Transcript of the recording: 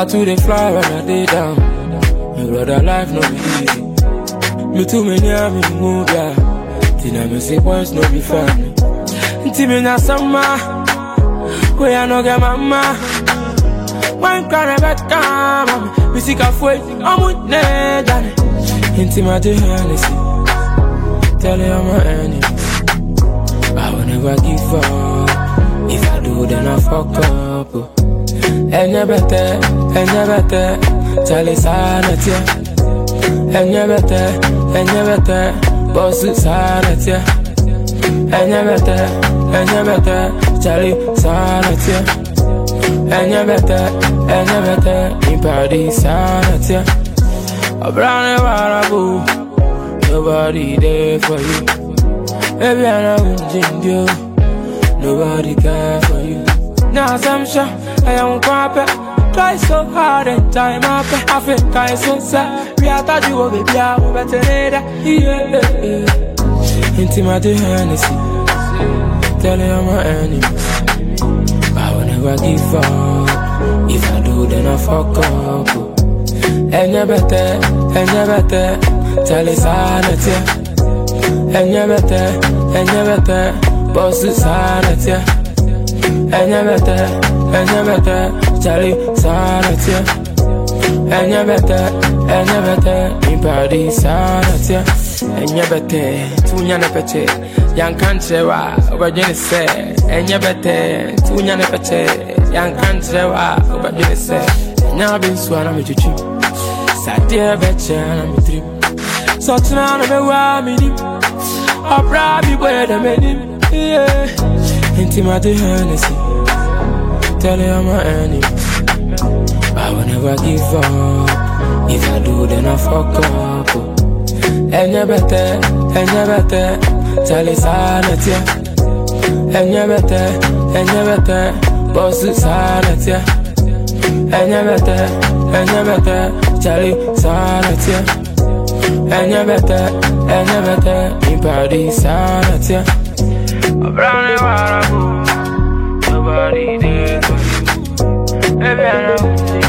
I too they fly when I day down. My brother life no be easy. Me too many am in move ya. Tina me say boys no be family. Inti me na summer. Where I no get mama. One cry about come. Me sick of way. I'm with Nedane. Inti my Hennessy. Tell you I'm my enemies. I will never give up. If I do, then I fuck up. Enya bete, Charlie Sanatia. Enya bete, Boss Sanatia. Enya bete, Charlie Sanatia. Enya bete, in Paris Sanatia. A brown warabu, nobody there for you. Baby, I know you, nobody care for you. Now I'm sure I am crappy. Try so hard and time up. I feel kind so sad. We are thought you were baby, I will better later. Yeah. Intimate Hennessy. Tell you I'm my enemy. I will never give up. If I do, then I fuck up. Enya bete, tell us sanity. Enya bete, boss sanity. Enya bete, Charlie Sanatia. Enya bete, in Paris Sanatia. Enya bete, tunyana pete, young country wa, Virginia say. Enya bete, tunyana pete, young country wa, Virginia say. Enya bin swana me chuchu, satia beche na me trip. So tuna me wa me nim, opera bi boy da me nim. Yeah. Intimate Hennessy. Tell you I'm my enemy. I will never give up. If I do, then I fuck up. Enya bete, Charlie Sanatia. Enya bete, Boss Sanatia. Enya bete, Charlie Sanatia. Enya bete, in Paris Sanatia. A brown warabu, nobody there for you. Baby, I know.